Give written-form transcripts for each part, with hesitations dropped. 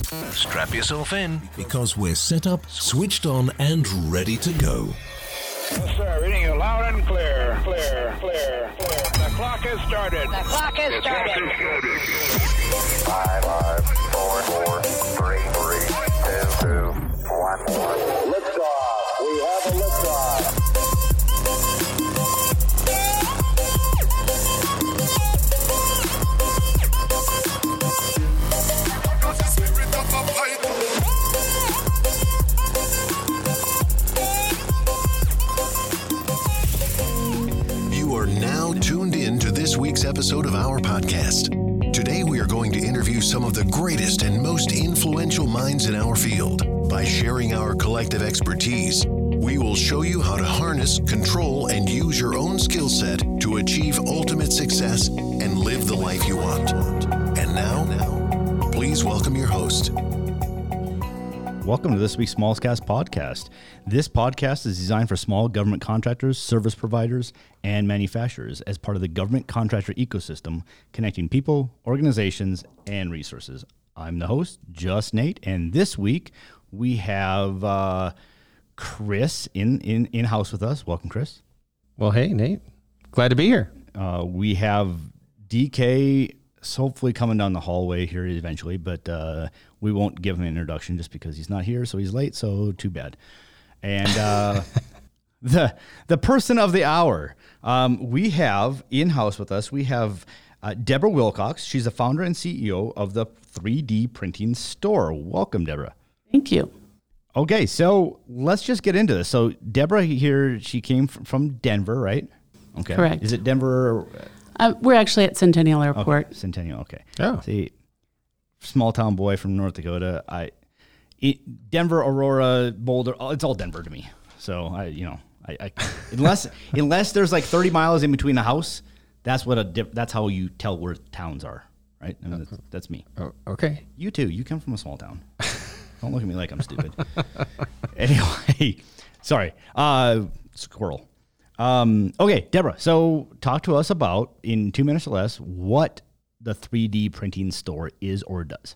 Strap yourself in because we're set up, switched on, and ready to go. Yes, sir. Reading you loud and clear. Clear. The clock has started. 5, 4, 3, 2, 1. Liftoff. We have a liftoff. You are now tuned in to this week's episode of our podcast. Today we are going to interview some of the greatest and most influential minds in our field. By sharing our collective expertise, we will show you how to harness, control, and use your own skill set to achieve ultimate success and live the life you want. And now, please welcome your host. Welcome to this week's Smallscast podcast. This podcast is designed for small government contractors, service providers, and manufacturers as part of the government contractor ecosystem, connecting people, organizations, and resources. I'm the host, Just Nate, and this week we have Chris in-house with us. Welcome, Chris. Well, hey, Nate. Glad to be here. We have DK hopefully coming down the hallway here eventually, but we won't give him an introduction just because he's not here, so he's late, so too bad. And the person of the hour, we have in-house with us, we have Deborah Wilcox. She's the founder and CEO of the 3D Printing Store. Welcome, Deborah. Thank you. Okay, so let's just get into this. So Deborah here, she came from Denver, right? Okay. Correct. Is it Denver? We're actually at Centennial Airport. Okay, Centennial, okay. Oh. See, small town boy from North Dakota. Denver, Aurora, Boulder, it's all Denver to me. So I unless there's like 30 miles in between the house, that's how you tell where towns are, right? I mean, that's me. Oh, okay. You too. You come from a small town. Don't look at me like I'm stupid. Anyway, sorry. Squirrel. Okay, Deborah, so talk to us about, in 2 minutes or less, what the 3D Printing Store is or does.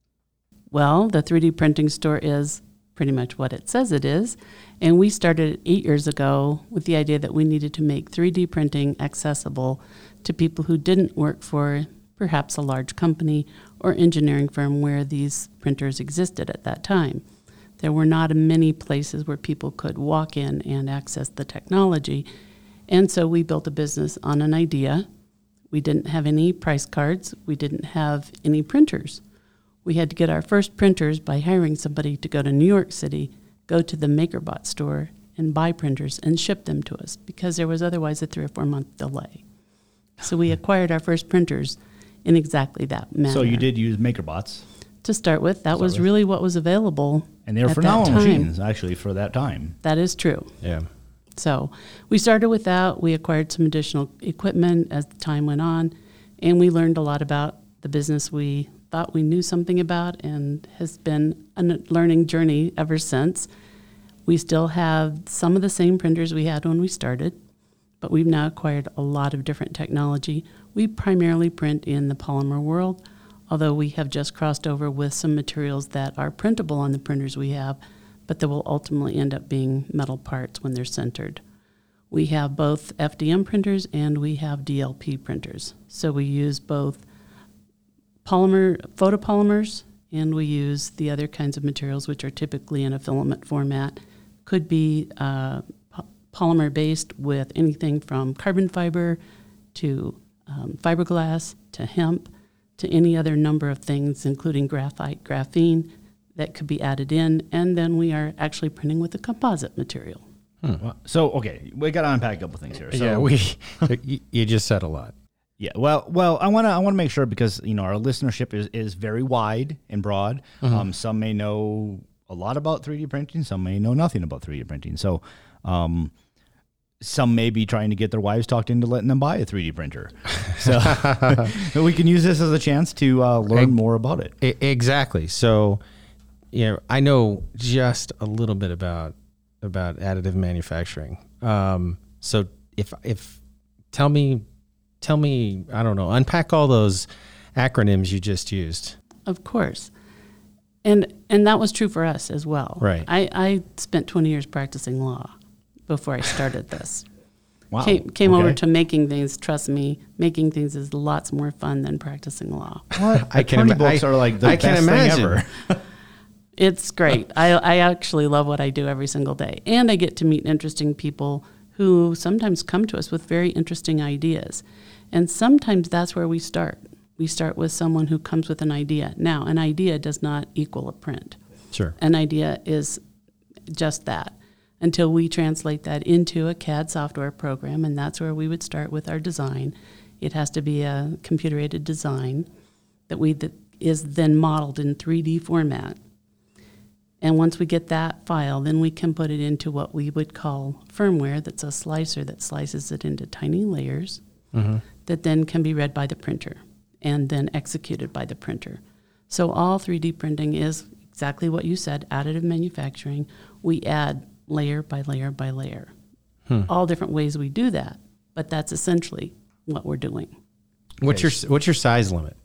Well, the 3D Printing Store is pretty much what it says it is. And we started 8 years ago with the idea that we needed to make 3D printing accessible to people who didn't work for perhaps a large company or engineering firm where these printers existed at that time. There were not many places where people could walk in and access the technology. And so we built a business on an idea. We didn't have any price cards. We didn't have any printers. We had to get our first printers by hiring somebody to go to New York City, go to the MakerBot store, and buy printers and ship them to us because there was otherwise a 3 or 4 month delay. So we acquired our first printers in exactly that manner. So you did use MakerBots. To start with, that was really what was available. And they were phenomenal machines, actually, for that time. That is true. Yeah. So we started with that. We acquired some additional equipment as the time went on, and we learned a lot about the business we thought we knew something about, and has been a learning journey ever since. We still have some of the same printers we had when we started, but we've now acquired a lot of different technology. We primarily print in the polymer world, although we have just crossed over with some materials that are printable on the printers we have, but that will ultimately end up being metal parts when they're centered. We have both FDM printers and we have DLP printers. So we use both photopolymers, and we use the other kinds of materials which are typically in a filament format. Could be polymer-based with anything from carbon fiber to fiberglass to hemp, to any other number of things, including graphite, graphene, that could be added in. And then we are actually printing with a composite material. Well, so, okay, we got to unpack a couple things here. So, Yeah, you just said a lot. Yeah, well, I want to make sure, because our listenership is very wide and broad. Mm-hmm. Some may know a lot about 3D printing, some may know nothing about 3D printing. So, some may be trying to get their wives talked into letting them buy a 3D printer. So we can use this as a chance to learn more about it. Exactly. So, I know just a little bit about additive manufacturing. So if tell me, I don't know, unpack all those acronyms you just used. Of course. And that was true for us as well. Right. I spent 20 years practicing law before I started this. Wow. Came over Okay. to making things. Trust me, making things is lots more fun than practicing law. What? I can Attorney ima- books are like the I best can thing imagine. ever. It's great. I actually love what I do every single day. And I get to meet interesting people who sometimes come to us with very interesting ideas. And sometimes that's where we start. We start with someone who comes with an idea. Now, an idea does not equal a print. Sure. An idea is just that until we translate that into a CAD software program, and that's where we would start with our design. It has to be a computer-aided design that is then modeled in 3D format. And once we get that file, then we can put it into what we would call firmware. That's a slicer that slices it into tiny layers that then can be read by the printer and then executed by the printer. So all 3D printing is exactly what you said, additive manufacturing. We add layer by layer by layer. All different ways we do that, but that's essentially what we're doing. What's your size limit?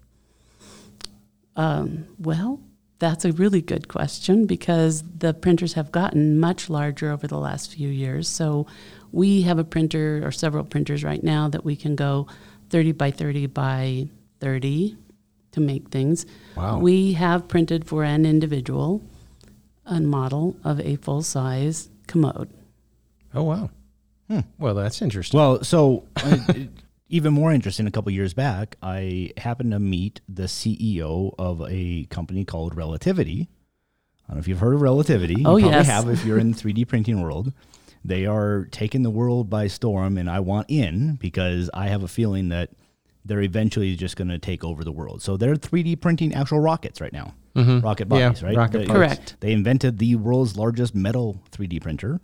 Well, that's a really good question because the printers have gotten much larger over the last few years. So we have a printer or several printers right now that we can go 30 by 30 by 30 to make things. Wow. We have printed for an individual a model of a full-size commode. Oh, wow. Well, that's interesting. Well, so even more interesting, a couple years back, I happened to meet the CEO of a company called Relativity. I don't know if you've heard of Relativity. Oh, you probably yes. have if you're in the 3D printing world. They are taking the world by storm, and I want in because I have a feeling that they're eventually just going to take over the world. So they're 3D printing actual rockets right now. Rocket bodies, right? rocket They- parts. Correct. They invented the world's largest metal 3D printer.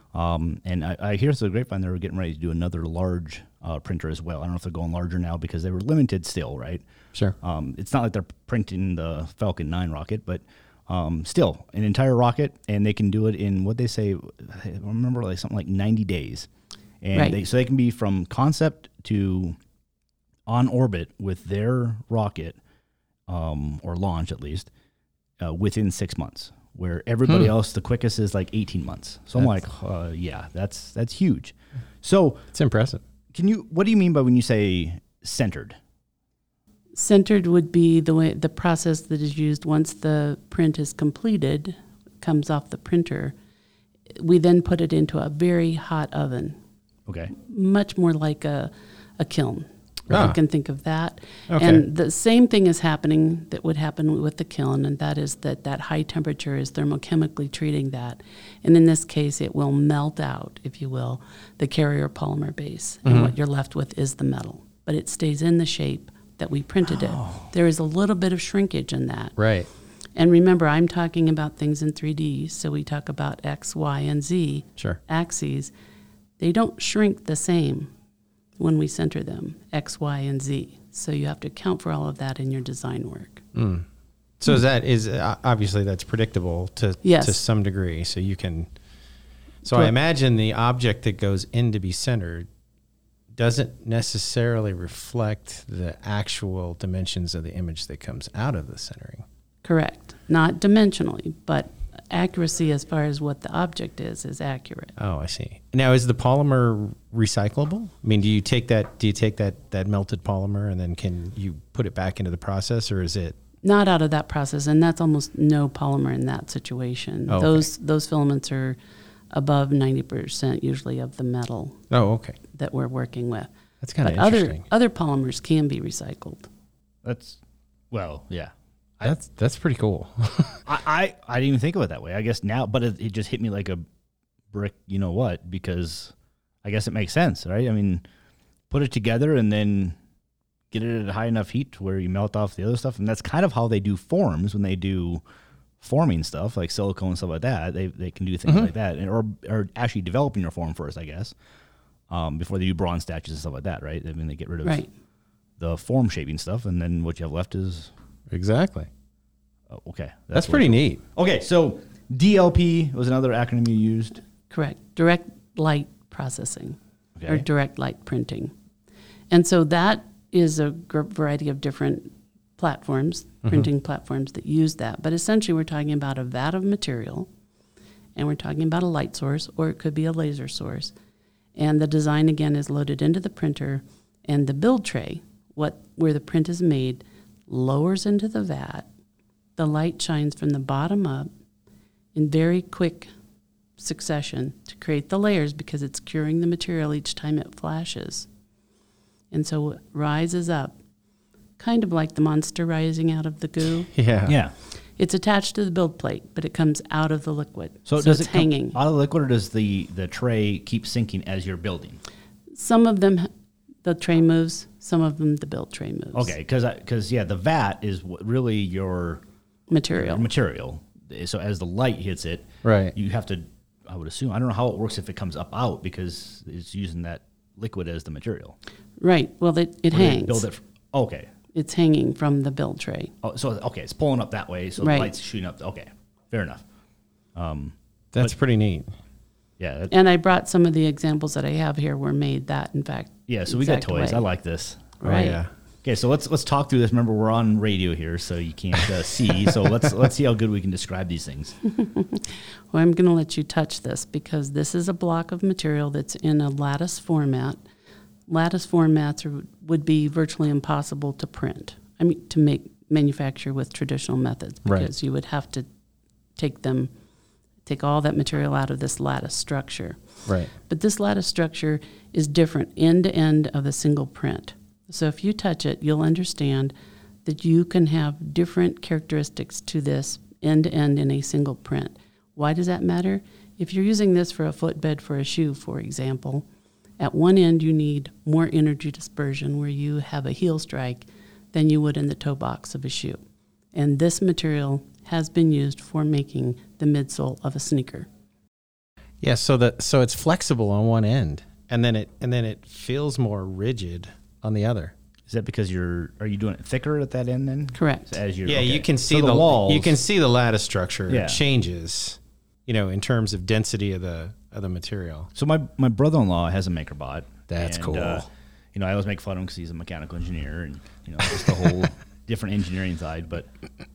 And I hear through the grapevine they were getting ready to do another large printer as well. I don't know if they're going larger now because they were limited still, right? Sure. It's not like they're printing the Falcon 9 rocket, but still an entire rocket, and they can do it in what they say, I remember like something like 90 days. And Right. so they can be from concept to on orbit with their rocket, or launch at least, within 6 months. Where everybody else, the quickest is like 18 months. So I'm like, yeah, that's huge. So It's impressive. what do you mean by when you say centered? Centered would be the process that is used once the print is completed, comes off the printer. We then put it into a very hot oven, Okay. much more like a kiln. If Ah. you can think of that. Okay. And the same thing is happening that would happen with the kiln, and that is that high temperature is thermochemically treating that. And in this case, it will melt out, if you will, the carrier polymer base. And what you're left with is the metal. But it stays in the shape that we printed it. There is a little bit of shrinkage in that. Right. And remember, I'm talking about things in 3D, so we talk about X, Y, and Z Sure. axes. They don't shrink the same when we center them, X, Y, and Z. So you have to account for all of that in your design work. So is obviously that's predictable to Yes. some degree. So you can. So I imagine the object that goes in to be centered doesn't necessarily reflect the actual dimensions of the image that comes out of the centering. Correct. Not dimensionally, but accuracy as far as what the object is accurate. Oh, I see. Now, is the polymer recyclable? I mean, do you take that melted polymer and then can you put it back into the process, or is it? Not out of that process, and that's almost no polymer in that situation. Oh, okay. Those filaments are above 90% usually of the metal Oh, okay. that we're working with. That's kind of But interesting. other polymers can be recycled. Yeah. That's pretty cool. I didn't even think of it that way. I guess now, but it just hit me like a brick, you know what, because I guess it makes sense, right? I mean, put it together and then get it at a high enough heat to where you melt off the other stuff. And that's kind of how they do forms when they do forming stuff like silicone and stuff like that. They can do things like that, or actually developing your form first, I guess, before they do bronze statues and stuff like that, right? I mean, they get rid of Right. the form shaping stuff, and then what you have left is Exactly. okay. That's pretty neat. Okay, so DLP was another acronym you used. Correct. Direct light processing or Okay. direct light printing. And so that is a variety of different platforms, printing platforms that use that. But essentially, we're talking about a vat of material, and we're talking about a light source, or it could be a laser source. And the design, again, is loaded into the printer, and the build tray, where the print is made, lowers into the vat. The light shines from the bottom up in very quick succession to create the layers because it's curing the material each time it flashes. And so it rises up, kind of like the monster rising out of the goo. Yeah. It's attached to the build plate, but it comes out of the liquid. So does it's it come hanging. out of the liquid, or does the tray keep sinking as you're building? Some of them, the tray moves. Some of them, the build tray moves. Okay, because the vat is really your Material. So as the light hits it, Right. you have to, I would assume, I don't know how it works if it comes up out because it's using that liquid as the material. Right. Well, it Or they hangs. Build it. Okay. It's hanging from the build tray. Oh, so okay, it's pulling up that way, so Right. the light's shooting up. Okay, fair enough. That's pretty neat. Yeah, And I brought some of the examples that I have here were made that, in fact. yeah. So we got exact toys. way. I like this. Right. Oh, yeah. Okay, so let's talk through this. Remember, we're on radio here, so you can't see. So let's see how good we can describe these things. Well, I'm going to let you touch this because this is a block of material that's in a lattice format. Lattice formats would be virtually impossible to print. I mean, to manufacture with traditional methods because you would have to take all that material out of this lattice structure. Right. But this lattice structure is different end to end of a single print. So if you touch it, you'll understand that you can have different characteristics to this end to end in a single print. Why does that matter? If you're using this for a footbed for a shoe, for example, at one end you need more energy dispersion where you have a heel strike than you would in the toe box of a shoe. And this material has been used for making the midsole of a sneaker. Yeah, so it's flexible on one end, and then it feels more rigid on the other. Is that because are you doing it thicker at that end then? Correct. So as you're, Yeah, okay. you can see So the walls. You can see the lattice structure Yeah. changes, in terms of density of the material. So my brother-in-law has a MakerBot. That's cool. I always make fun of him because he's a mechanical engineer and just the whole different engineering side. But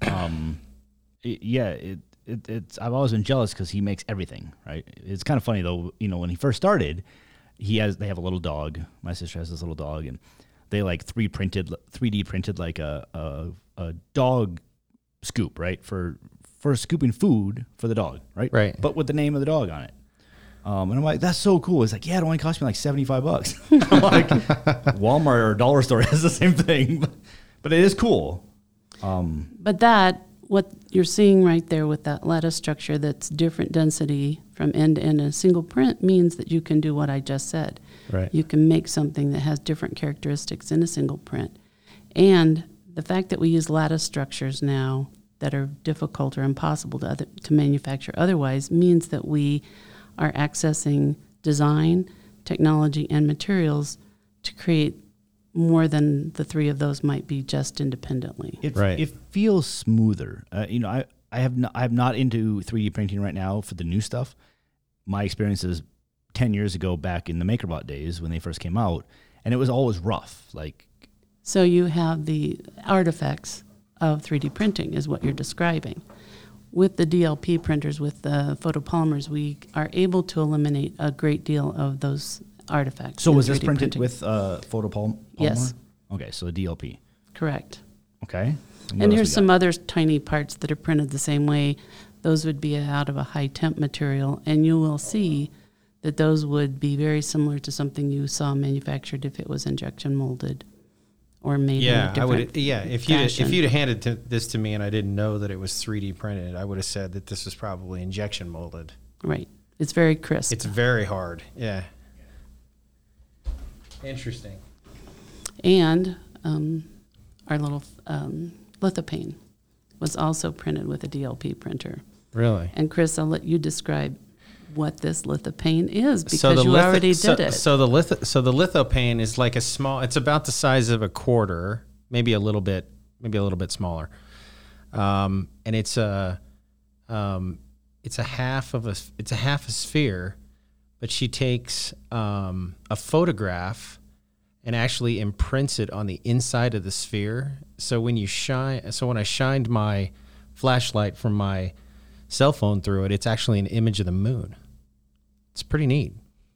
it's I've always been jealous because he makes everything right. It's kind of funny though. When he first started, they have a little dog. My sister has this little dog, and they like 3D printed like a dog scoop, right, for scooping food for the dog, right? Right. But with the name of the dog on it. And I'm like, that's so cool. It's like, yeah, it only cost me like $75. I'm like, Walmart or dollar store has the same thing, but it is cool. But what you're seeing right there with that lattice structure that's different density from end to end in a single print means that you can do what I just said. Right. You can make something that has different characteristics in a single print. And the fact that we use lattice structures now that are difficult or impossible to manufacture otherwise means that we are accessing design, technology, and materials to create more than the three of those might be just independently. It feels smoother. I have not into 3D printing right now for the new stuff. My experience is 10 years ago back in the MakerBot days when they first came out, and it was always rough. So you have the artifacts of 3D printing is what you're describing. With the DLP printers, with the photopolymers, we are able to eliminate a great deal of those artifacts. So in was this 3D printed printing. with photopolymer? Yes. Okay, so the DLP. Correct. Okay. And here's some other tiny parts that are printed the same way. Those would be out of a high temp material, and you will see that those would be very similar to something you saw manufactured if it was injection molded or made in a Yeah, I different would. Yeah, if you'd have handed this to me and I didn't know that it was 3D printed, I would have said that this was probably injection molded. Right. It's very crisp. It's very hard. Yeah. Interesting. And our little lithopane was also printed with a DLP printer. Really? And Chris, I'll let you describe what this lithopane is because you already did it. So the lithopane is like it's about the size of a quarter, maybe a little bit smaller. And it's a half a sphere, but she takes a photograph and actually imprints it on the inside of the sphere. So when I shined my flashlight from my cell phone through it, it's actually an image of the moon. It's pretty neat.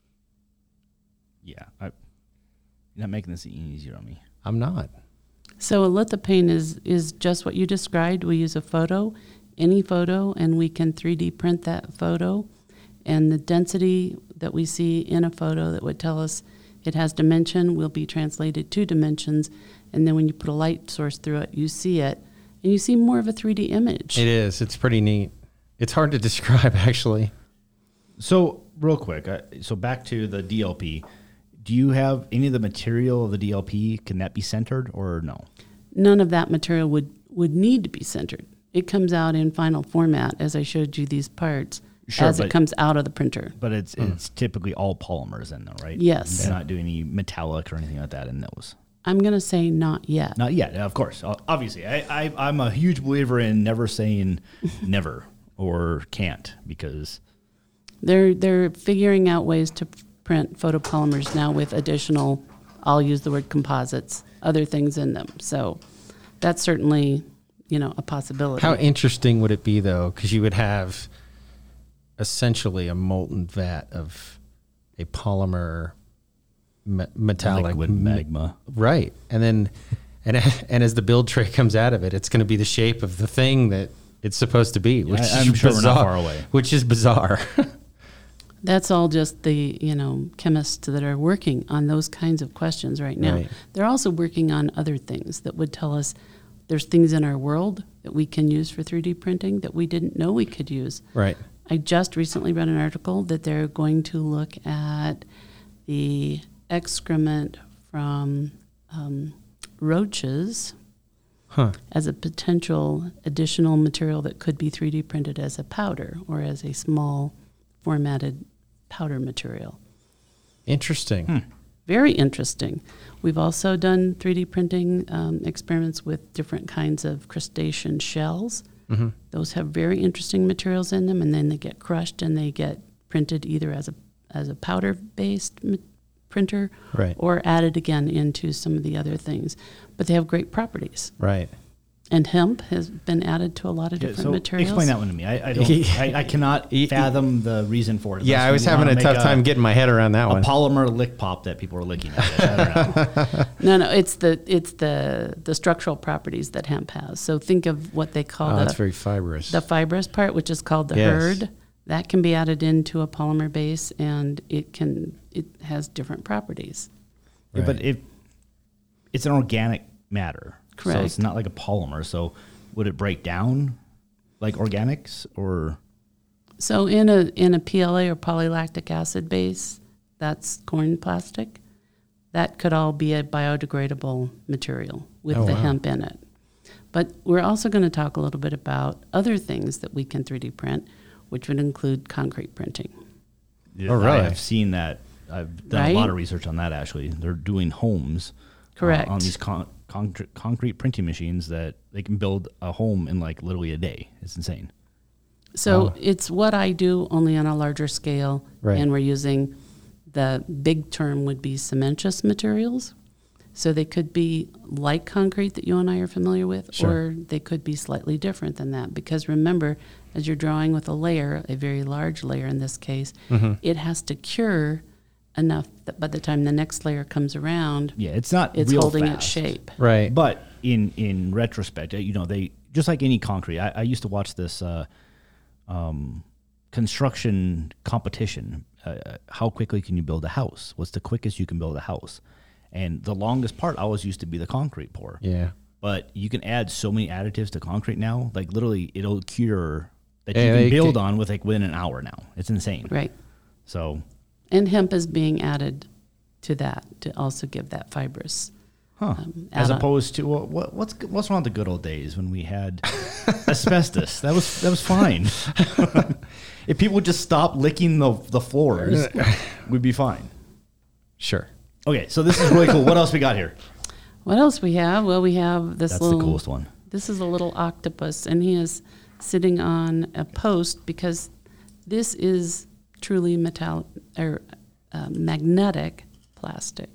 Yeah, you're not making this any easier on me. I'm not. So a lithophane is just what you described. We use a photo, any photo, and we can 3D print that photo. And the density that we see in a photo that would tell us it has dimension will be translated to dimensions. And then when you put a light source through it, you see it. And you see more of a 3D image. It is. It's pretty neat. It's hard to describe, actually. So real quick, so back to the DLP. Do you have any of the material of the DLP? Can that be centered or no? None of that material would need to be centered. It comes out in final format, as I showed you these parts, Sure, as it comes out of the printer. But it's typically all polymers in though, right? Yes. They're not doing any metallic or anything like that in those. I'm going to say not yet. Not yet, of course. Obviously, I'm a huge believer in never saying never or can't, because They're figuring out ways to print photopolymers now with additional, I'll use the word composites, other things in them. So that's certainly, a possibility. How interesting would it be, though? Because you would have essentially a molten vat of a polymer metallic liquid magma. Right. And then, and as the build tray comes out of it, it's going to be the shape of the thing that it's supposed to be, which I'm is sure we're bizarre, not far away. Which is bizarre. That's all just the, chemists that are working on those kinds of questions right now. Right. They're also working on other things that would tell us there's things in our world that we can use for 3D printing that we didn't know we could use. Right. I just recently read an article that they're going to look at the excrement from roaches as a potential additional material that could be 3D printed as a powder or as a small formatted powder material. Interesting. Very interesting. We've also done 3D printing experiments with different kinds of crustacean shells. Mm-hmm. Those have very interesting materials in them, and then they get crushed and they get printed either as a powder-based printer Right. or added again into some of the other things. But they have great properties. Right. And hemp has been added to a lot of different materials. Explain that one to me. I cannot fathom the reason for it. Yeah, I was having a tough time getting my head around that one. A polymer lick pop that people are licking at. I don't know. No, it's the structural properties that hemp has. So think of what they call that's very fibrous. the fibrous part, which is called the Yes. hurd. That can be added into a polymer base, and it has different properties. Yeah, but it's an organic matter. Correct. So it's not like a polymer. So would it break down like organics or? So in a PLA or polylactic acid base, that's corn plastic. That could all be a biodegradable material with the hemp in it. But we're also going to talk a little bit about other things that we can 3D print, which would include concrete printing. Oh, really? I've seen that. I've done a lot of research on that, actually. They're doing homes. Correct. On these concrete printing machines that they can build a home in like literally a day. It's insane. So it's what I do, only on a larger scale. Right. And we're using, the big term would be cementitious materials. So they could be like concrete that you and I are familiar with, Sure. or they could be slightly different than that. Because remember, as you're drawing with a layer, a very large layer in this case, it has to cure enough that by the time the next layer comes around, Yeah, it's not it's real holding fast. its shape. Right. But in retrospect, they just like any concrete. I used to watch this construction competition. How quickly can you build a house? What's the quickest you can build a house? And the longest part always used to be the concrete pour. Yeah. But you can add so many additives to concrete now. Like literally, it'll cure that Yeah, you can they build can- on with like within an hour now. It's insane. Right. So, And hemp is being added to that to also give that fibrous. as add-on. opposed to what's wrong with the good old days when we had asbestos? That was fine. If people would just stop licking the floors, we'd be fine. Sure. Okay, so this is really cool. What else we got here? What else we have? Well, we have this That's little. the coolest one. This is a little octopus, and he is sitting on a post because this is truly magnetic plastic.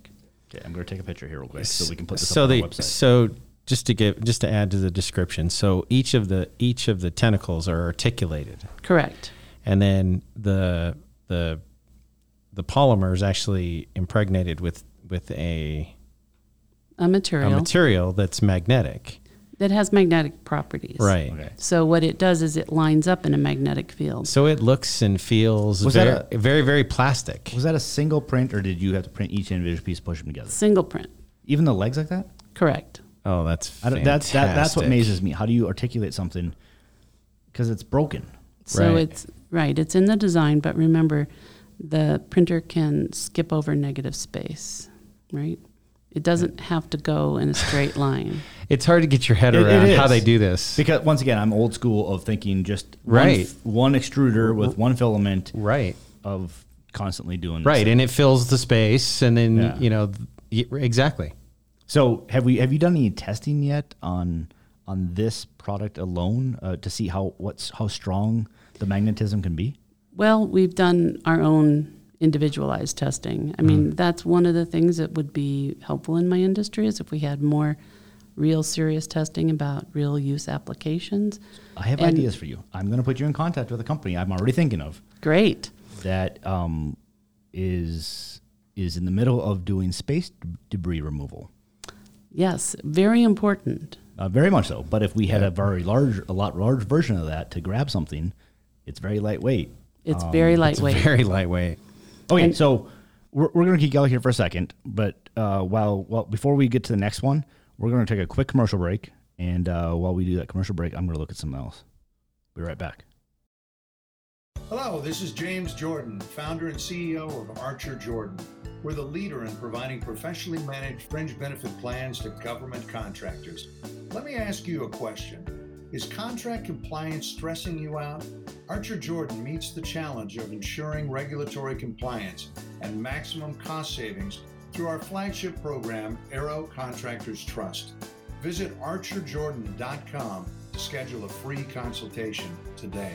Okay, I'm going to take a picture here real quick so we can put this So up on the our website. so just to add to the description, so each of the tentacles are articulated, Correct. and then the polymer is actually impregnated with a Material that's magnetic. that has magnetic properties. Right. Okay. So what it does is it lines up in a magnetic field. So it looks and feels Was very, that very, very plastic. Was that a single print, or did you have to print each individual piece, push them together? Single print. Even the legs like that? Correct. Oh, that's That's what fantastic. amazes me. How do you articulate something? Because it's broken. So Right. it's in the design, but remember, the printer can skip over negative space, right? It doesn't have to go in a straight line. It's hard to get your head It around how is. they do this. Because once again, I'm old school of thinking just Right. one extruder with one filament Right. of constantly doing Right, this. and it fills the space, and then Yeah. exactly. So have you done any testing yet on this product alone to see how strong the magnetism can be? Well, we've done our own individualized testing. I mean, that's one of the things that would be helpful in my industry is if we had more real serious testing about real use applications. I have And- ideas for you. I'm going to put you in contact with a company I'm already thinking of Great. that is in the middle of doing space debris removal. Yes, very important. Very much so. But if we had a lot large version of that to grab something, it's very lightweight. It's very It's lightweight. very lightweight. Okay, And- so we're going to keep going here for a second, but before we get to the next one, we're going to take a quick commercial break, and while we do that commercial break, I'm going to look at something else. Be right back. Hello, this is James Jordan, founder and CEO of Archer Jordan. We're the leader in providing professionally managed fringe benefit plans to government contractors. Let me ask you a question. Is contract compliance stressing you out? Archer Jordan meets the challenge of ensuring regulatory compliance and maximum cost savings through our flagship program, Aero Contractors Trust. Visit archerjordan.com to schedule a free consultation today.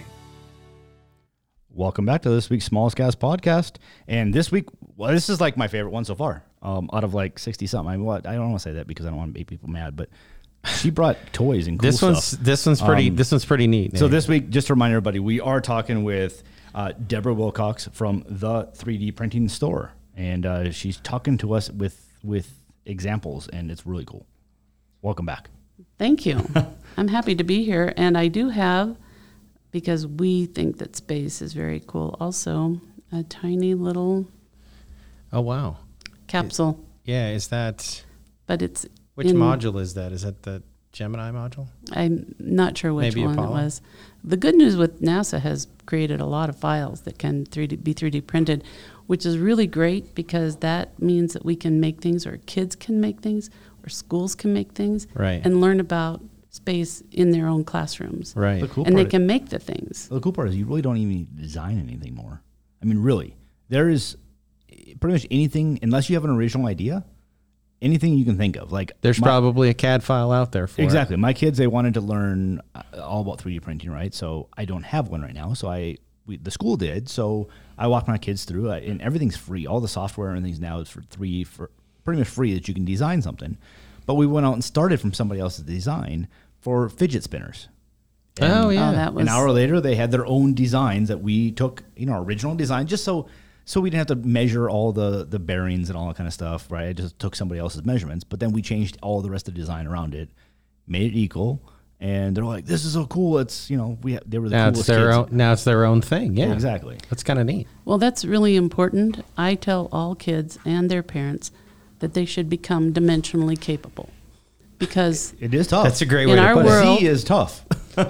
Welcome back to this week's Smallest Gas podcast. And this week, this is like my favorite one so far, out of like 60 something. I don't want to say that because I don't want to make people mad, but she brought toys and cool stuff. This one's pretty neat. So Nate. this week, just to remind everybody, we are talking with Deborah Wilcox from the 3D Printing Store, and she's talking to us with examples, and it's really cool. Welcome back. Thank you. I'm happy to be here. And I do have, because we think that space is very cool, also a tiny little Oh wow. capsule. Yeah, is that But it's which in- module is that? Is that the Gemini module? I'm not sure which Maybe one Apollo? it was. The good news with NASA has created a lot of files that can be 3D printed, which is really great because that means that we can make things, or kids can make things, or schools can make things, Right. and learn about space in their own classrooms. Right. The cool And they part- can make the things. The cool part is you really don't even design anything more. I mean, really, there is pretty much anything, unless you have an original idea, anything you can think of. Like There's probably a CAD file out there for exactly. My kids, they wanted to learn all about 3D printing, right? So I don't have one right now. So the school did. So I walked my kids through it, and everything's free. All the software and everything's now is for pretty much free that you can design something. But we went out and started from somebody else's design for fidget spinners. Oh yeah. Oh, that was An hour later, they had their own designs that we took, our original design, just so we didn't have to measure all the bearings and all that kind of stuff, right? I just took somebody else's measurements, but then we changed all the rest of the design around it, made it equal, and they're like, "This is so cool!" It's they were the now coolest it's their kids. own. Now it's their own thing. Yeah, Exactly. That's kind of neat. Well, that's really important. I tell all kids and their parents that they should become dimensionally capable, because It is tough. That's a great way In to our put world- C is tough.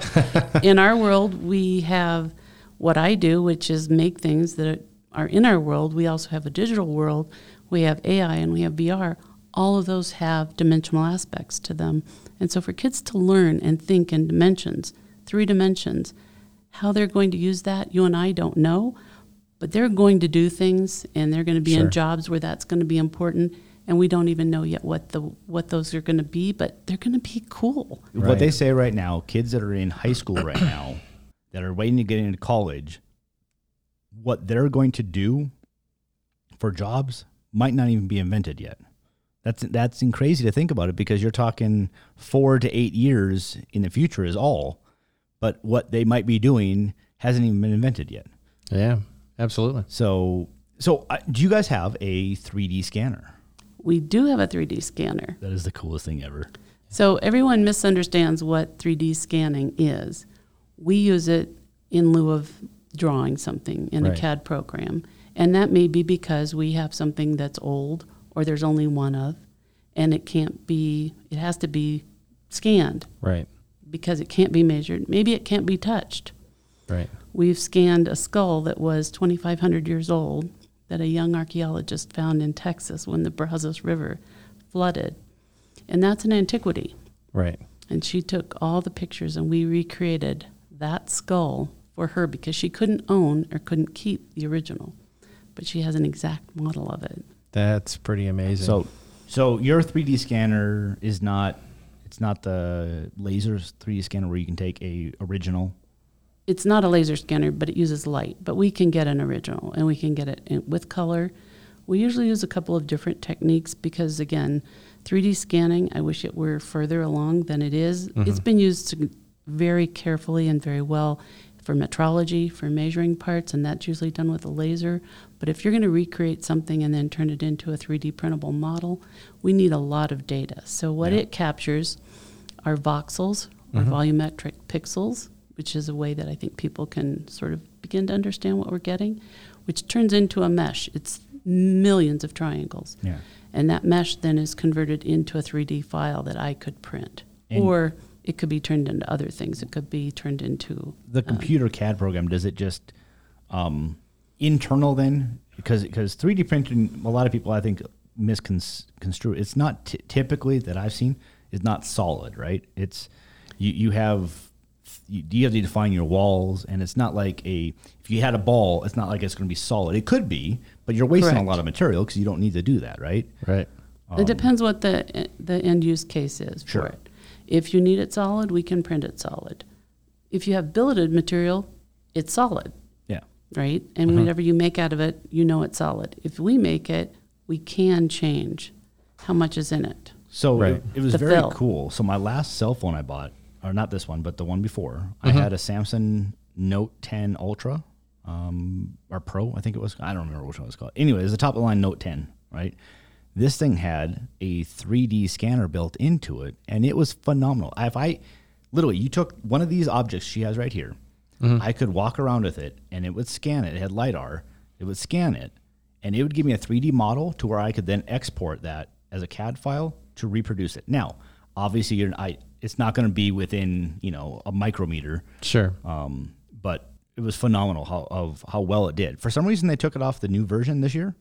in our world, we have what I do, which is make things that are in our world. We also have a digital world. We have AI and we have VR. All of those have dimensional aspects to them. And so for kids to learn and think in dimensions, 3 dimensions, how they're going to use that, you and I don't know, but they're going to do things and they're going to be Sure. in jobs where that's going to be important. And we don't even know yet what those are going to be, but they're going to be cool. What they say right now, kids that are in high school right now, that are waiting to get into college, what they're going to do for jobs might not even be invented yet. That's crazy to think about it, because you're talking 4 to 8 years in the future is all, but what they might be doing hasn't even been invented yet. Yeah, absolutely. So do you guys have a 3D scanner? We do have a 3D scanner. That is the coolest thing ever. So everyone misunderstands what 3D scanning is. We use it in lieu of drawing something in a CAD program. And that may be because we have something that's old or there's only one of, and it has to be scanned. Right. Because it can't be measured. Maybe it can't be touched. Right. We've scanned a skull that was 2,500 years old that a young archaeologist found in Texas when the Brazos River flooded. And that's an antiquity. Right. And she took all the pictures, and we recreated that skull for her because she couldn't own or couldn't keep the original. But she has an exact model of it. That's pretty amazing. So your 3D scanner it's not the laser 3D scanner where you can take a original. It's not a laser scanner, but it uses light. But we can get an original, and we can get it with color. We usually use a couple of different techniques because, again, 3D scanning, I wish it were further along than it is. Mm-hmm. It's been used very carefully and very well for metrology, for measuring parts, and that's usually done with a laser. But if you're going to recreate something and then turn it into a 3D printable model, we need a lot of data. So what it captures are voxels, or volumetric pixels, which is a way that I think people can sort of begin to understand what we're getting, which turns into a mesh. It's millions of triangles. Yeah. And that mesh then is converted into a 3D file that I could print. Or it could be turned into other things. It could be turned into... The computer CAD program, does it just internal then? Because 3D printing, a lot of people, I think, misconstrue. It's not typically, that I've seen, is not solid, right? It's you have to define your walls, and it's not like if you had a ball, it's not like it's going to be solid. It could be, but you're wasting a lot of material because you don't need to do that, right? Right. It depends what the end use case is for it. If you need it solid, we can print it solid. If you have billeted material, it's solid. Yeah. Right? And whatever you make out of it, you know it's solid. If we make it, we can change how much is in it. So it was The very fill. cool. So my last cell phone I bought, or not this one, but the one before, I had a Samsung Note 10 Ultra, or Pro, I think it was. I don't remember which one it was called. Anyway, it was the top of the line Note 10, right? This thing had a 3D scanner built into it, and it was phenomenal. Literally, you took one of these objects she has right here, I could walk around with it, and it would scan it. It had LiDAR. It would scan it, and it would give me a 3D model to where I could then export that as a CAD file to reproduce it. Now, obviously, it's not going to be within a micrometer. Sure. But it was phenomenal how well it did. For some reason, they took it off the new version this year.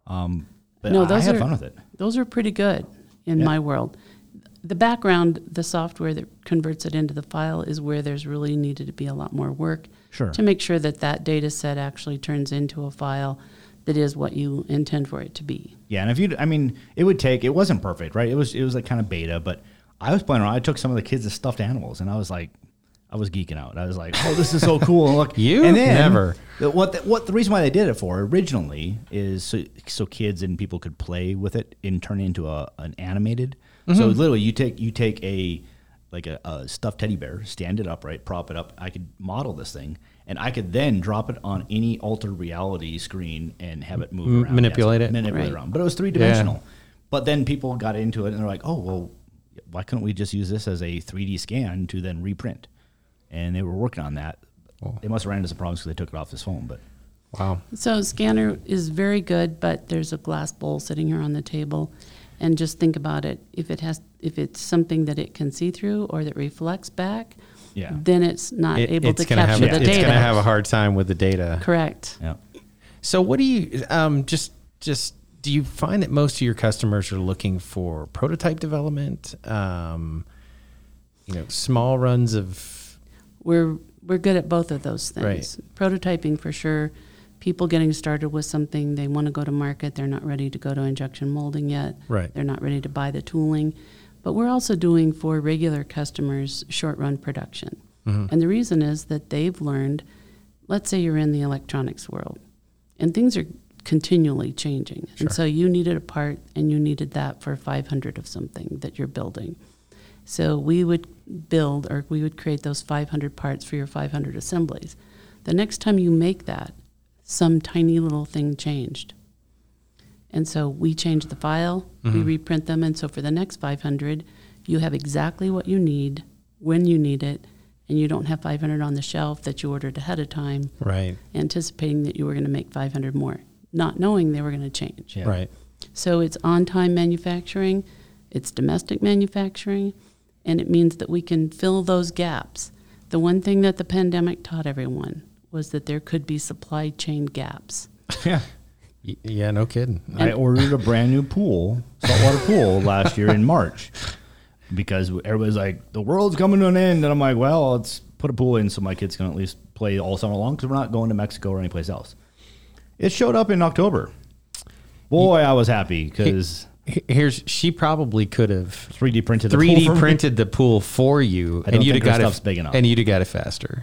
But I had fun with it. Those are pretty good in my world. The background, the software that converts it into the file is where there's really needed to be a lot more work to make sure that data set actually turns into a file that is what you intend for it to be. Yeah, and it wasn't perfect, right? It was like kind of beta, but I was playing around. I took some of the kids as stuffed animals, and I was geeking out. I was like, "Oh, this is so cool!" And look, and then never. What the reason why they did it for originally is so kids and people could play with it and turn it into an animated. So literally, you take a stuffed teddy bear, stand it up, right, prop it up. I could model this thing, and I could then drop it on any altered reality screen and have it move around, manipulate it around. But it was 3-dimensional. Yeah. But then people got into it, and they're like, "Oh, well, why couldn't we just use this as a 3D scan to then reprint?" And they were working on that. They must have ran into some problems because they took it off this phone. But wow. So scanner is very good, but there's a glass bowl sitting here on the table, and just think about it. If it's something that it can see through or that reflects back, then it's not able to capture the data. It's going to have a hard time with the data. Correct. Yeah. So what do you do you find that most of your customers are looking for prototype development? Small runs of. We're good at both of those things. Right. Prototyping for sure. People getting started with something, they want to go to market. They're not ready to go to injection molding yet. Right. They're not ready to buy the tooling. But we're also doing for regular customers short-run production. And the reason is that they've learned, let's say you're in the electronics world, and things are continually changing. And so you needed a part, and you needed that for 500 of something that you're building. So we would create those 500 parts for your 500 assemblies. The next time you make that, some tiny little thing changed. And so we changed the file, we reprint them, and so for the next 500, you have exactly what you need, when you need it, and you don't have 500 on the shelf that you ordered ahead of time, Right. anticipating that you were going to make 500 more, not knowing they were going to change. Yeah. Right. So it's on-time manufacturing, it's domestic manufacturing, and it means that we can fill those gaps. The one thing that the pandemic taught everyone was that there could be supply chain gaps. Yeah. Yeah, no kidding. I ordered a brand new saltwater pool last year in March because everybody's like, the world's coming to an end. And I'm like, well, let's put a pool in so my kids can at least play all summer long because we're not going to Mexico or anyplace else. It showed up in October. Boy, I was happy because She probably could have 3D printed the pool for me. printed the pool for you, I don't and you'd think have her got stuff's it big enough. and you'd have got it faster.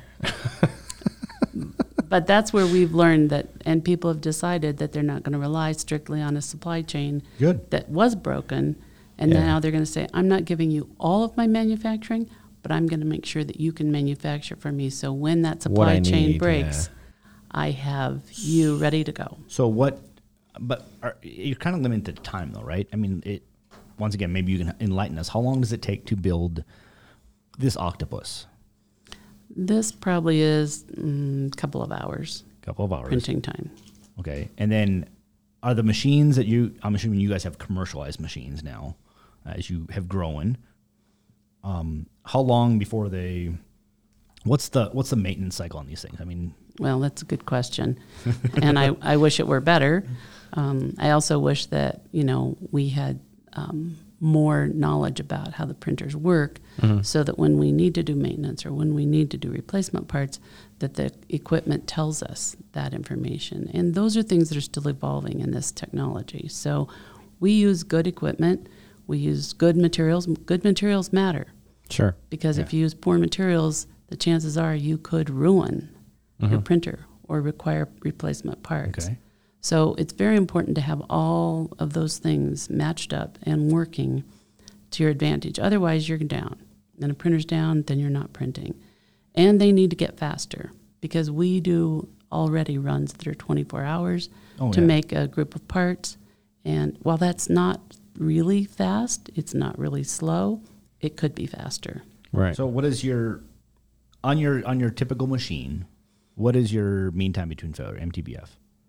But that's where we've learned that, and people have decided that they're not going to rely strictly on a supply chain Good. that was broken. And Yeah. now they're going to say, I'm not giving you all of my manufacturing, but I'm going to make sure that you can manufacture for me. So when that I supply chain need, breaks, I have you ready to go. So you're kind of limited to time though, right? I mean, once again, maybe you can enlighten us. How long does it take to build this octopus? This probably is a couple of hours Couple of hours. printing time. Okay. And then are the machines that I'm assuming you guys have commercialized machines now as you have grown. How long before what's the maintenance cycle on these things? I mean, Well, that's a good question. And I wish it were better. I also wish that, we had more knowledge about how the printers work so that when we need to do maintenance or when we need to do replacement parts, that the equipment tells us that information. And those are things that are still evolving in this technology. So we use good equipment. We use good materials. Good materials matter Sure. because if you use poor materials, the chances are you could ruin your printer or require replacement parts. Okay. So it's very important to have all of those things matched up and working to your advantage. Otherwise, you're down. When a printer's down, then you're not printing. And they need to get faster because we do already runs that are 24 hours to make a group of parts. And while that's not really fast, it's not really slow, it could be faster. Right. so what is on your typical machine, what is your mean time between failure, MTBF?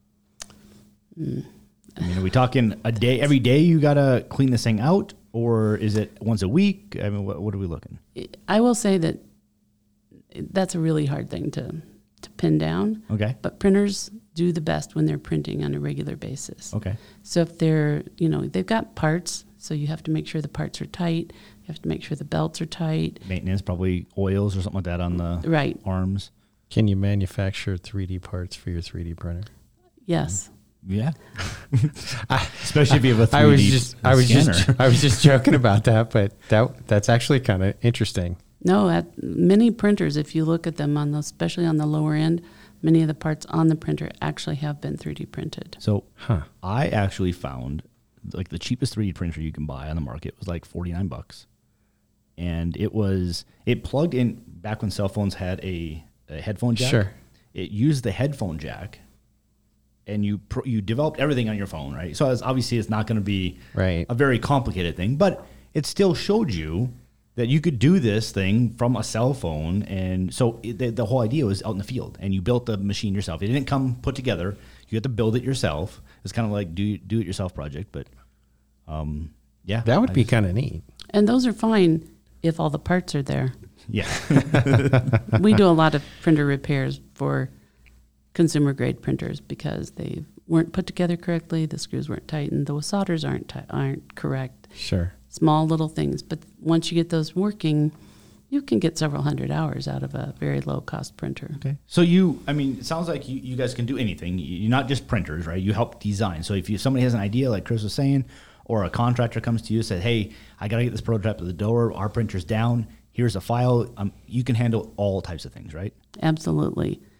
I mean, are we talking a day, every day you got to clean this thing out, or is it once a week? I mean, what are we looking? I will say that that's a really hard thing to pin down. Okay. But printers do the best when they're printing on a regular basis. Okay. So if they're, they've got parts, so you have to make sure the parts are tight. You have to make sure the belts are tight. Maintenance, probably oils or something like that on the Right. arms. Can you manufacture 3D parts for your 3D printer? Yes. Yeah. Especially if you have a 3D scanner. I was just joking about that, but that's actually kind of interesting. No, at many printers, if you look at them especially on the lower end, many of the parts on the printer actually have been 3D printed. So I actually found like the cheapest 3D printer you can buy on the market was like $49. And it plugged in back when cell phones had a headphone jack. Sure. It used the headphone jack, and you developed everything on your phone, right? So obviously it's not going to be Right. a very complicated thing, but it still showed you that you could do this thing from a cell phone. And so the whole idea was out in the field, and you built the machine yourself. It didn't come put together. You had to build it yourself. It's kind of like do it yourself project, but yeah. That would be kind of neat. And those are fine if all the parts are there. Yeah. We do a lot of printer repairs for consumer grade printers because they weren't put together correctly, the screws weren't tightened, the solders aren't correct. Sure. Small little things, but once you get those working, you can get several hundred hours out of a very low cost printer. Okay. So it sounds like you guys can do anything. You're not just printers, right? You help design. So if somebody has an idea, like Chris was saying, or a contractor comes to you and says, hey, I got to get this prototype to the door. Our printer's down. Here's a file. You can handle all types of things, right? Absolutely.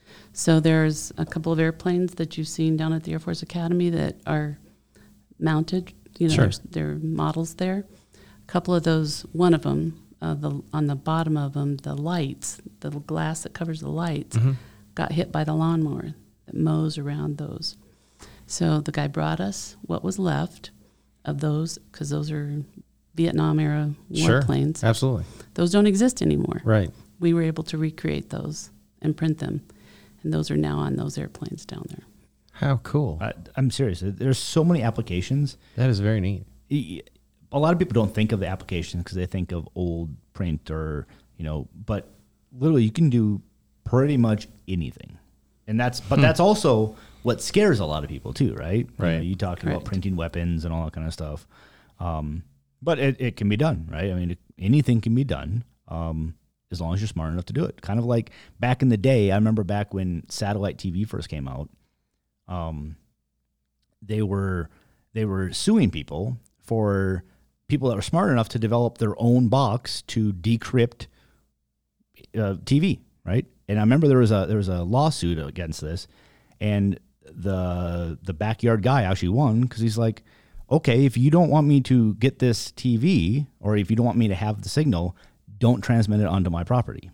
So there's a couple of airplanes that you've seen down at the Air Force Academy that are mounted. You know, Sure. there are models there. A couple of those, one of them, on the bottom of them, the lights, the little glass that covers the lights, got hit by the lawnmower that mows around those. So the guy brought us what was left of those, because those are Vietnam-era warplanes. Absolutely. Those don't exist anymore. Right. We were able to recreate those and print them, and those are now on those airplanes down there. How cool. I'm serious. There's so many applications. That is very neat. A lot of people don't think of the applications because they think of old print or, but literally you can do pretty much anything. And that's also what scares a lot of people too, right? Right. You talking about Correct. printing weapons and all that kind of stuff. But it can be done, right? I mean, anything can be done as long as you're smart enough to do it. Kind of like back in the day, I remember back when satellite TV first came out, they were suing people for people that were smart enough to develop their own box to decrypt TV, right? And I remember there was a lawsuit against this, and the backyard guy actually won because he's like, okay, if you don't want me to get this TV, or if you don't want me to have the signal, don't transmit it onto my property.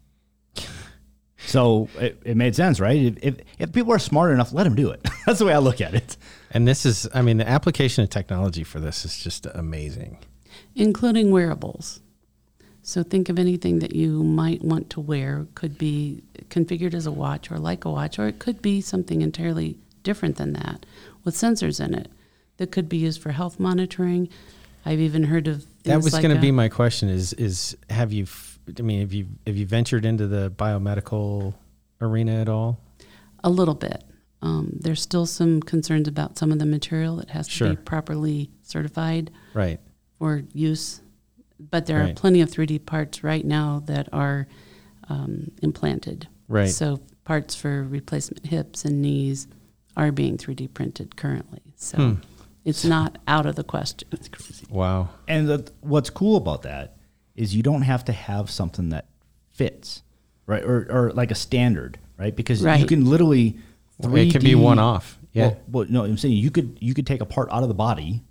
So it made sense, right? If people are smart enough, let them do it. That's the way I look at it. And this is, I mean, the application of technology for this is just amazing. Including wearables. So think of anything that you might want to wear. Could be configured as a watch or like a watch, or it could be something entirely different than that with sensors in it that could be used for health monitoring. I've even heard of things That was like going to be my question is have you ventured into the biomedical arena at all? a little bit. There's still some concerns about some of the material that has to Sure. be properly certified Right. for use. But there are Right. plenty of 3D parts right now that are implanted. Right. So parts for replacement hips and knees are being 3D printed currently. So it's not out of the question. It's crazy. Wow. And what's cool about that is you don't have to have something that fits, right? Or like a standard, right? Because you Right. can literally 3D, It could be one off. Yeah. Well, no, I'm saying you could take a part out of the body,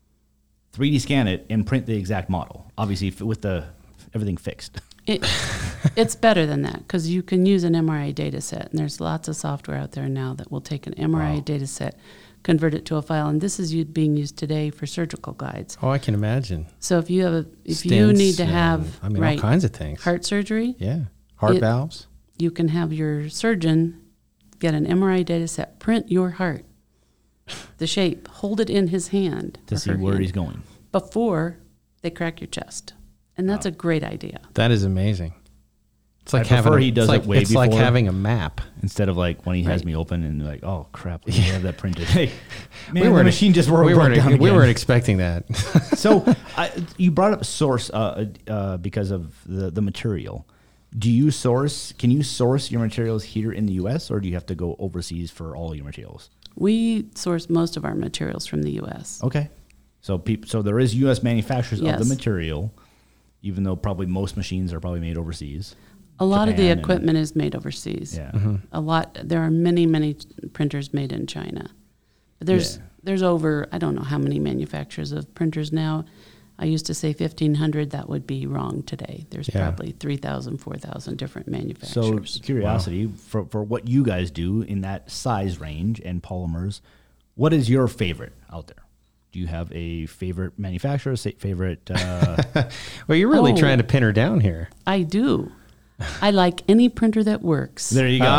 3D scan it, and print the exact model. Obviously, with everything fixed. It's better than that because you can use an MRI data set, and there's lots of software out there now that will take an MRI data set, convert it to a file, and this is being used today for surgical guides. Oh, I can imagine. So if you Stents need to and, have all kinds of things. heart surgery, Yeah. Heart It- valves. you can have your surgeon get an MRI data set, print your heart, the shape, hold it in his hand To or see her where hand he's going. before they crack your chest, and that's a great idea. That is amazing. It's like I prefer having he does it's like, it way it's like before. having a map. Instead of like when he has Right. me open and like, oh crap, we have that printed. Hey, man, We the weren't- machine just broke down we again. weren't expecting that. So you brought up source because of the material. Do you source? Can you source your materials here in the U.S. or do you have to go overseas for all your materials? We source most of our materials from the U.S. Okay, so so there is U.S. manufacturers of Yes. the material, even though probably most machines are probably made overseas. A lot of the Japan and- equipment is made overseas. Yeah. There are many printers made in China. But Yeah. there's over, I don't know how many manufacturers of printers now. I used to say 1,500. That would be wrong today. There's Yeah. probably 3,000, 4,000 different So manufacturers. curiosity for what you guys do in that size range and polymers, what is your favorite out there? Do you have a favorite manufacturer, favorite? Well, you're really Oh. trying to pin her down here. I do. I like any printer that works. There you go.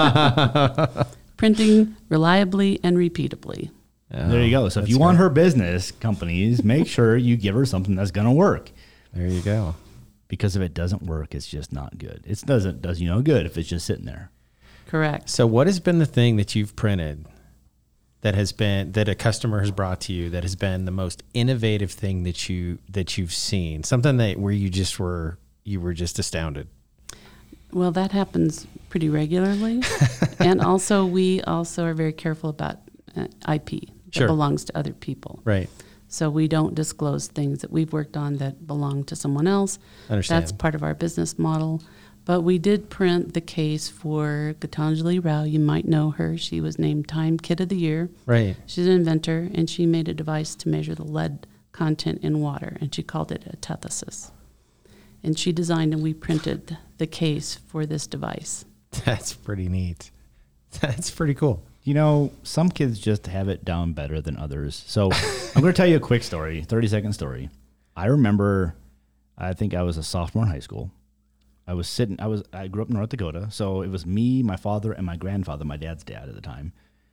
Printing reliably and repeatably. There you go. So if you want her business, companies, make sure you give her something that's going to work. There you go. Because if it doesn't work, it's just not good. It doesn't does you no good if it's just sitting there. Correct. So, what has been the thing that you've printed that a customer has brought to you that has been the most innovative thing that you've seen? Something where you were just astounded. Well, that happens pretty regularly. And also, we also are very careful about IP that Sure. belongs to other people. Right. So we don't disclose things that we've worked on that belong to someone else. Understand. That's part of our business model. But we did print the case for Gitanjali Rao. You might know her. She was named Time Kid of the Year. Right. She's an inventor, and she made a device to measure the lead content in water, and she called it a tethesis. And she designed and we printed the case for this device. That's pretty neat. That's pretty cool. You know, some kids just have it down better than others. So I'm going to tell you a quick story, 30-second story. I remember, I think I was a sophomore in high school. I grew up in North Dakota, so it was me, my father, and my grandfather, my dad's dad at the time.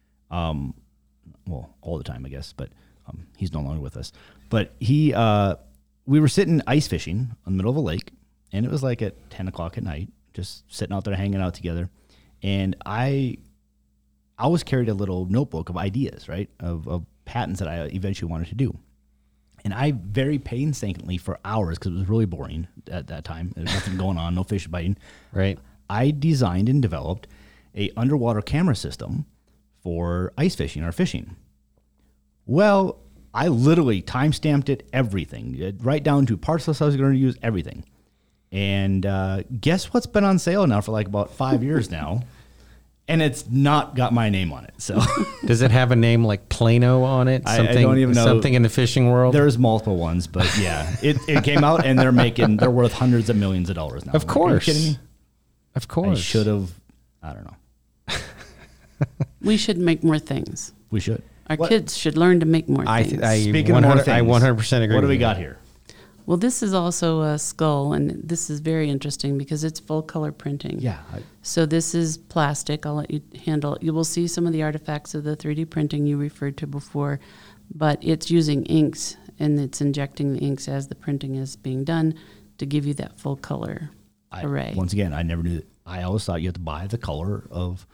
Well, all the time, I guess, but he's no longer with us. But we were sitting ice fishing in the middle of a lake, and it was like at 10 o'clock at night, just sitting out there hanging out together. And I always carried a little notebook of ideas, right, of patents that I eventually wanted to do. And I very painstakingly for hours, because it was really boring at that time, there was nothing going on, no fish biting. Right. I designed and developed a underwater camera system for ice fishing or fishing. Well, I literally time-stamped it, everything, right down to parts lists I was going to use, everything. And guess what's been on sale now for like about 5 years now? And it's not got my name on it. So does it have a name like Plano on it? I don't even know. Something in the fishing world? There's multiple ones, but yeah, it came out and they're worth hundreds of millions of dollars now. Of course. Are you kidding me? Of course. I should have, I don't know. We should make more things. We should. Our kids should learn to make more things. Speaking of more things, I 100% agree. What do we with got you. here? Well, this is also a skull, and this is very interesting because it's full color printing. Yeah. So this is plastic. I'll let you handle it. You will see some of the artifacts of the 3D printing you referred to before, but it's using inks, and it's injecting the inks as the printing is being done to give you that full color array. Once again, I never knew that. I always thought you had to buy the color of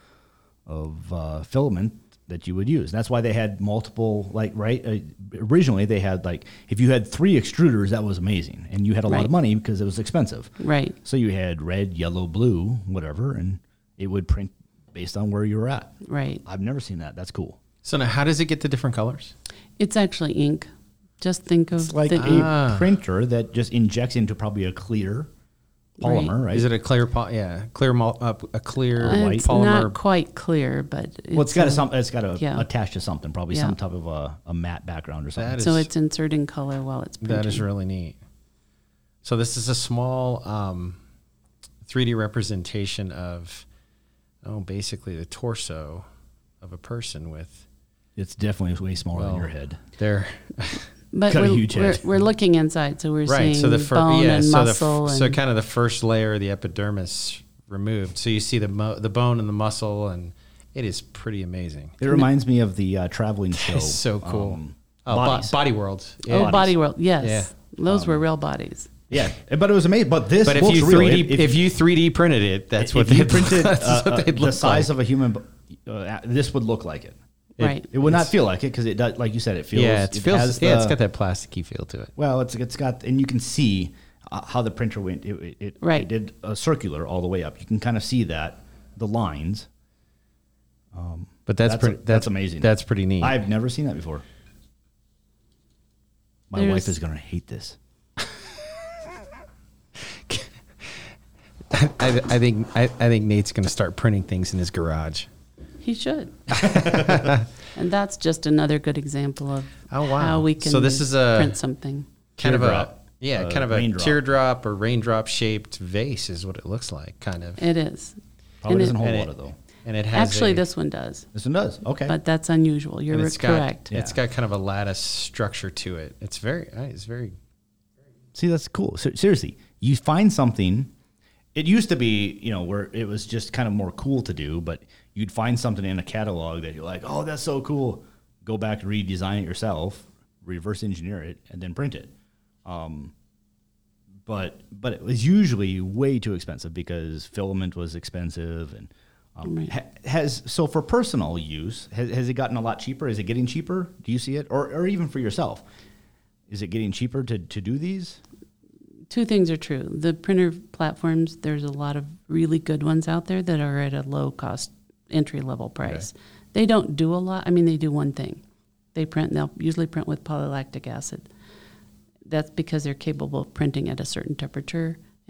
filament that you would use. And that's why they had multiple, like, right? Originally, they had, like, if you had 3 extruders, that was amazing. And you had a lot of money because it was expensive. Right. So you had red, yellow, blue, whatever, and it would print based on where you were at. Right. I've never seen that. That's cool. So now how does it get the different colors? It's actually ink. Just think of It's like a printer that just injects into probably a clear polymer, right? Is it a clear, clear white it's polymer? not quite clear, but It's got to yeah. attach to something, probably some type of a matte background or something. That is- so it's inserting color while it's printing. That is really neat. So this is a small 3D representation of, basically the torso of a person with. It's definitely way smaller than your head. They're But got a huge head. we're looking inside, so we're right. seeing So the bone and muscle. so kind of the first layer of the epidermis removed. So you see the bone and the muscle, and it is pretty amazing. It reminds me of the traveling show. It's so cool. Bodies. Body World. Body World, yes. Yeah. Those were real bodies. Yeah, but it was amazing. But this But if looks you real. 3D if you 3D printed it, that's what if you they'd printed that's what they'd the look size like. of a human, this would look like it. Right. It would not feel like it because it does, like you said, it feels. Yeah, it feels. has It's the- got that plasticky feel to it. Well, it's got, and you can see how the printer went. It Right. did a circular all the way up. You can kind of see that the lines. But that's amazing. That's pretty neat. I've never seen that before. My There's- wife is going to hate this. I think Nate's going to start printing things in his garage. He should. And that's just another good example of Oh, wow. how we can So this is a- print something. Kind of a Teardrop. kind of a Raindrop. teardrop or raindrop shaped vase is what it looks like, kind of. It is. Probably And doesn't it- hold and water it- though. And it has Actually, this one does, This one does. Okay. but that's unusual. You're and it's correct. got it's got kind of a lattice structure to it. It's very See, that's cool. Seriously, you find something. It used to be, where it was just kind of more cool to do, but you'd find something in a catalog that you're like, oh, that's so cool. Go back and redesign it yourself, reverse engineer it, and then print it. But it was usually way too expensive because filament was expensive and. Right. So for personal use, has it gotten a lot cheaper? Is it getting cheaper? Do you see it? Or even for yourself, is it getting cheaper to do these? Two things are true. The printer platforms, there's a lot of really good ones out there that are at a low cost entry level price. Okay. They don't do a lot. I mean, they do one thing. They'll usually print with polylactic acid. That's because they're capable of printing at a certain temperature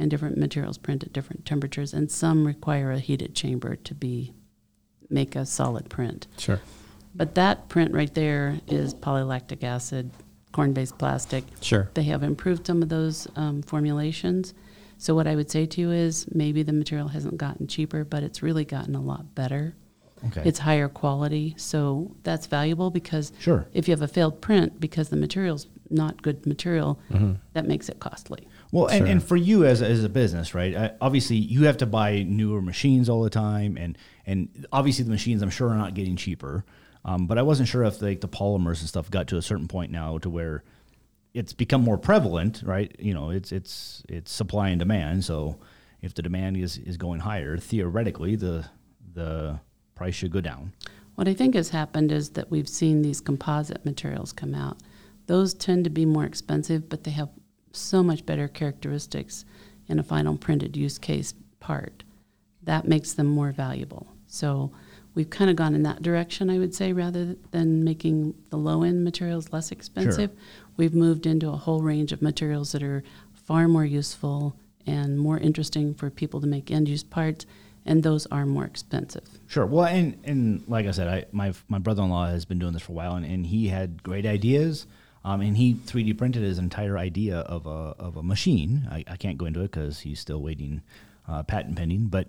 and different materials print at different temperatures, and some require a heated chamber to make a solid print. Sure. But that print right there is polylactic acid, corn-based plastic. Sure. They have improved some of those formulations. So what I would say to you is maybe the material hasn't gotten cheaper, but it's really gotten a lot better. Okay. It's higher quality, so that's valuable because Sure. if you have a failed print because the material's not good material, that makes it costly. Well, and for you as a business, right? Obviously, you have to buy newer machines all the time, and obviously the machines, I'm sure, are not getting cheaper. But I wasn't sure if like the polymers and stuff got to a certain point now to where it's become more prevalent, right? You know, it's supply and demand. So if the demand is going higher, theoretically, the price should go down. What I think has happened is that we've seen these composite materials come out. Those tend to be more expensive, but they have so much better characteristics in a final printed use case part. That makes them more valuable. So we've kind of gone in that direction, I would say, rather than making the low-end materials less expensive. Sure. We've moved into a whole range of materials that are far more useful and more interesting for people to make end-use parts, and those are more expensive. Sure. Well, and like I said, my brother-in-law has been doing this for a while, and he had great ideas. And he 3D printed his entire idea of a machine. I can't go into it because he's still waiting, patent pending. But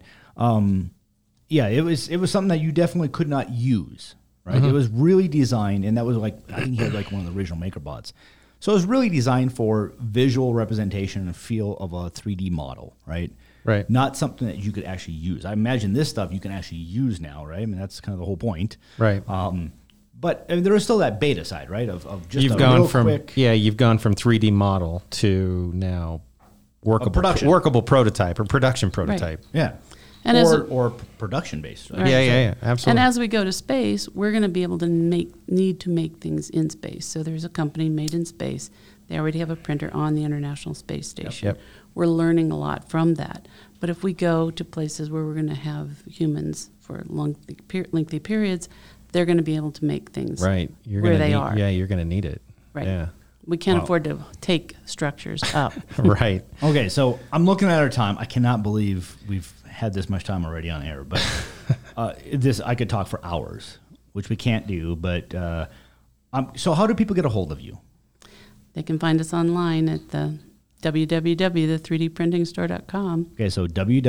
yeah, it was something that you definitely could not use, right? Mm-hmm. It was really designed, and that was like, I think he had like one of the original MakerBots. So it was really designed for visual representation and feel of a 3D model, right? Right. Not something that you could actually use. I imagine this stuff you can actually use now, right? I mean, that's kind of the whole point. Right. But I mean, there is still that beta side, right? Of just You've a gone real from quick. you've gone from 3D model to now production. workable prototype or production prototype. Yeah. And or production based. Right? Right. Yeah, absolutely. And as we go to space, we're going to be able to need to make things in space. So there's a company Made in Space. They already have a printer on the International Space Station. Yep. We're learning a lot from that. But if we go to places where we're going to have humans for lengthy periods, they're going to be able to make things right. where they are. Yeah, you're going to need it. Right. Yeah. We can't afford to take structures up. Right. Okay, so I'm looking at our time. I cannot believe we've had this much time already on air, but this I could talk for hours, which we can't do. But so how do people get a hold of you? They can find us online at the www.the3dprintingstore.com. Okay, so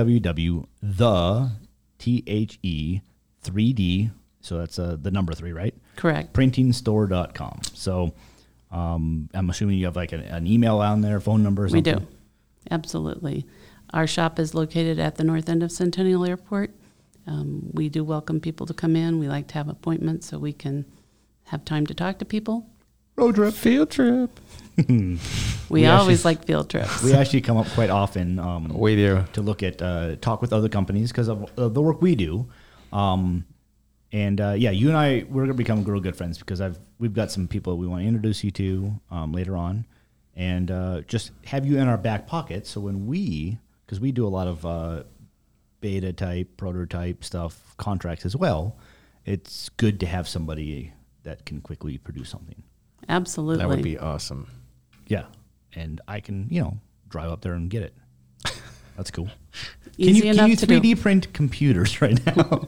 www.the3D, so that's the number 3, right? Correct. Printingstore.com. So I'm assuming you have like an email on there, phone number or We something? do. Absolutely. Our shop is located at the north end of Centennial Airport. We do welcome people to come in. We like to have appointments so we can have time to talk to people. Road trip. Field trip. We always like field trips. We actually come up quite often We do. to look at, talk with other companies because of the work we do. Yeah, you and I, we're going to become real good friends because we've got some people we want to introduce you to later on and just have you in our back pocket. So when because we do a lot of beta type, prototype stuff, contracts as well, it's good to have somebody that can quickly produce something. Absolutely. That would be awesome. Yeah. And I can, drive up there and get it. That's cool. Easy can enough you to do. 3D print computers right now?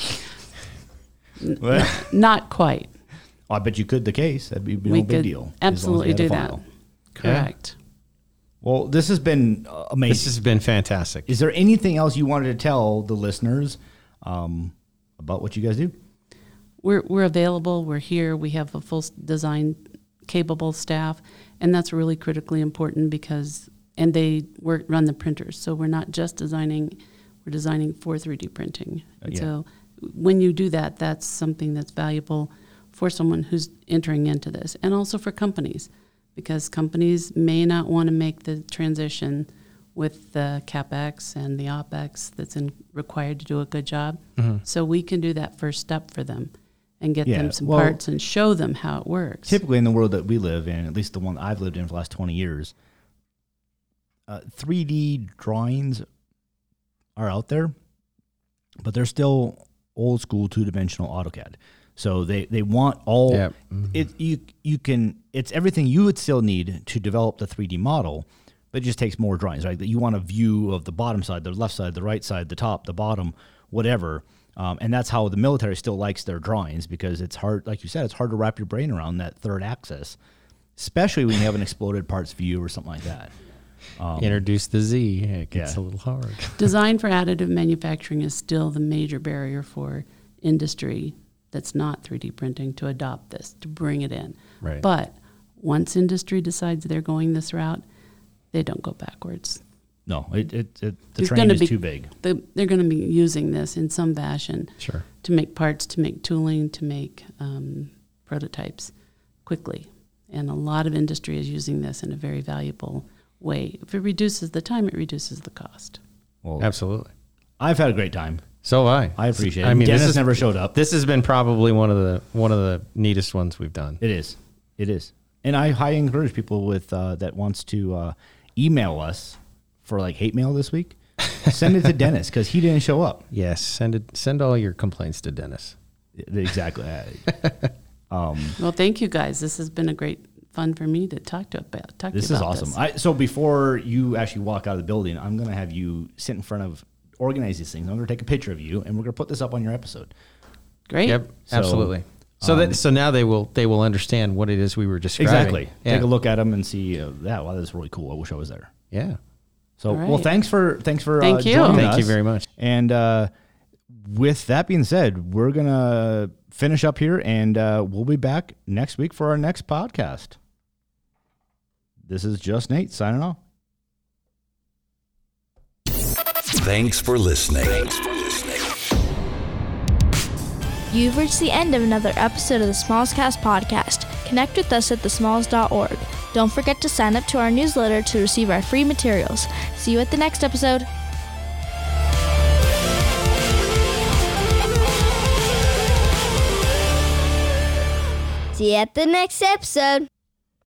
Not quite. I bet you could the case. That'd be no We big could deal. absolutely as long do as you had a that. file. Correct. Well, this has been amazing. This has been fantastic. Is there anything else you wanted to tell the listeners about what you guys do? We're available. We're here. We have a full design capable staff, and that's really critically important and they run the printers. So we're not just designing, we're designing for 3D printing. And so when you do that, that's something that's valuable for someone who's entering into this, and also for companies, because companies may not want to make the transition with the CapEx and the OpEx that's required to do a good job. Mm-hmm. So we can do that first step for them and get them some parts and show them how it works. Typically in the world that we live in, at least the one I've lived in for the last 20 years, 3D drawings are out there, but they're still old school 2-dimensional AutoCAD. So they want all it's everything you would still need to develop the 3D model, It just takes more drawings, right? That you want a view of the bottom side, the left side, the right side, the top, the bottom, whatever. And that's how the military still likes their drawings, because it's hard, like you said, it's hard to wrap your brain around that third axis, especially when you have an exploded parts view or something like that. Introduce the Z, it gets a little hard. Design for additive manufacturing is still the major barrier for industry that's not 3D printing to adopt this, to bring it in. Right. But once industry decides they're going this route, they don't go backwards. No, the train is too big. They're going to be using this in some fashion to make parts, to make tooling, to make prototypes quickly. And a lot of industry is using this in a very valuable way. If it reduces the time, it reduces the cost. Well, absolutely. I've had a great time. So have I. I appreciate it. I mean, Dennis never showed up. This has been probably one of the neatest ones we've done. It is. And I highly encourage people with that wants to email us for like hate mail this week. Send it to Dennis, because he didn't show up. Yes, send all your complaints to Dennis. Exactly. Well, thank you guys. This has been a great fun for me to talk to you about. This is awesome. So before you actually walk out of the building, I'm going to have you sit in front of, organize these things. I'm going to take a picture of you, and we're going to put this up on your episode. Great. Yep, absolutely. So now they will understand what it is we were describing. Exactly. Yeah. Take a look at them and see. Wow, that's really cool. I wish I was there. Yeah. So well, thanks for Thank you. joining Thank us. you very much. And with that being said, we're gonna finish up here, and we'll be back next week for our next podcast. This is Just Nate signing off. Thanks for listening. You've reached the end of another episode of the Smallscast podcast. Connect with us at thesmalls.org. Don't forget to sign up to our newsletter to receive our free materials. See you at the next episode. See you at the next episode.